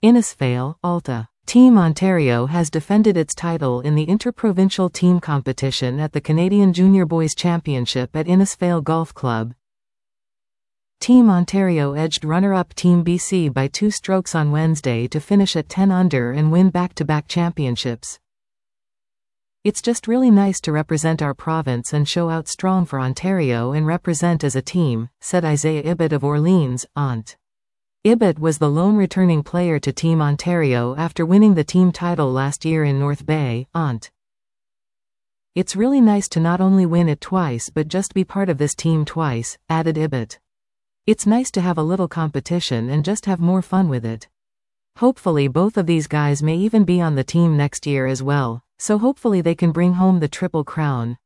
Innisfail, Alta. Team Ontario has defended its title in the interprovincial team competition at the Canadian Junior Boys Championship at Innisfail Golf Club. Team Ontario edged runner-up Team BC by 2 strokes on Wednesday to finish at 10 under and win back-to-back championships. "It's just really nice to represent our province and show out strong for Ontario and represent as a team," said Isaiah Ibbott of Orleans, Ont. Ibbott was the lone returning player to Team Ontario after winning the team title last year in North Bay, Ont. "It's really nice to not only win it twice but just be part of this team twice," added Ibbott. "It's nice to have a little competition and just have more fun with it. Hopefully both of these guys may even be on the team next year as well, so hopefully they can bring home the Triple Crown."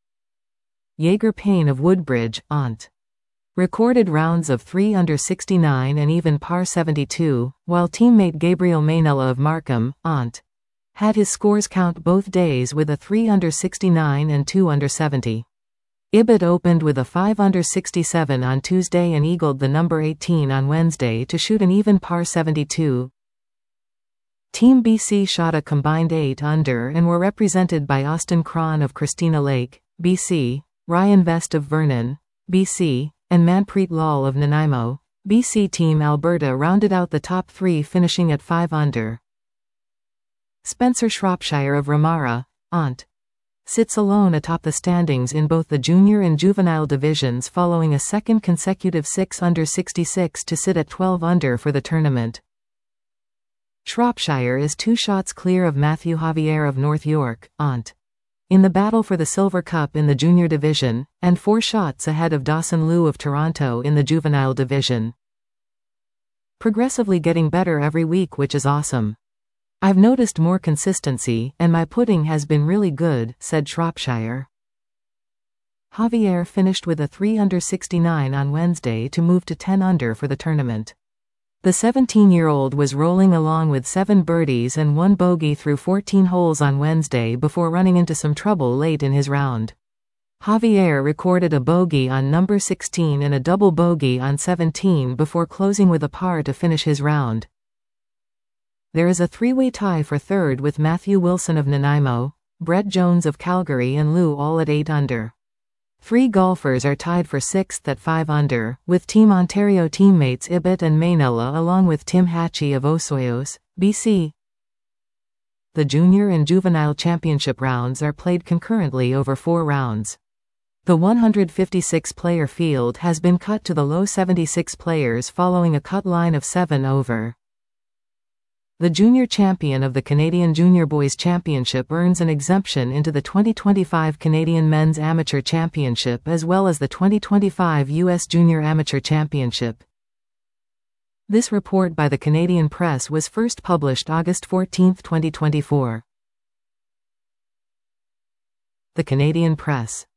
Jaeger Payne of Woodbridge, Ont. Recorded rounds of 3 under 69 and even par 72, while teammate Gabriel Mainella of Markham, Ont. had his scores count both days with a 3 under 69 and 2 under 70. Ibbott opened with a 5 under 67 on Tuesday and eagled the number 18 on Wednesday to shoot an even par 72. Team BC shot a combined 8 under and were represented by Austin Cron of Christina Lake, BC, Ryan Vest of Vernon, BC, and Manpreet Lal of Nanaimo. BC Team Alberta rounded out the top 3, finishing at 5 under. Spencer Shropshire of Ramara, Ont. sits alone atop the standings in both the junior and juvenile divisions following a second consecutive 6 under 66 to sit at 12 under for the tournament. Shropshire is 2 shots clear of Matthew Javier of North York, Ont. in the battle for the Silver Cup in the junior division, and 4 shots ahead of Dawson Liu of Toronto in the juvenile division. "Progressively getting better every week, which is awesome. I've noticed more consistency, and my putting has been really good," said Shropshire. Javier finished with a 3 under 69 on Wednesday to move to 10 under for the tournament. The 17-year-old was rolling along with 7 birdies and 1 bogey through 14 holes on Wednesday before running into some trouble late in his round. Javier recorded a bogey on number 16 and a double bogey on 17 before closing with a par to finish his round. There is a 3-way tie for third with Matthew Wilson of Nanaimo, Brett Jones of Calgary and Liu all at 8 under. 3 golfers are tied for 6th at 5 under, with Team Ontario teammates Ibbott and Mainella along with Tim Hatchie of Osoyoos, BC. The junior and juvenile championship rounds are played concurrently over 4 rounds. The 156-player field has been cut to the low 76 players following a cut line of 7 over. The junior champion of the Canadian Junior Boys Championship earns an exemption into the 2025 Canadian Men's Amateur Championship as well as the 2025 U.S. Junior Amateur Championship. This report by the Canadian Press was first published August 14, 2024. The Canadian Press.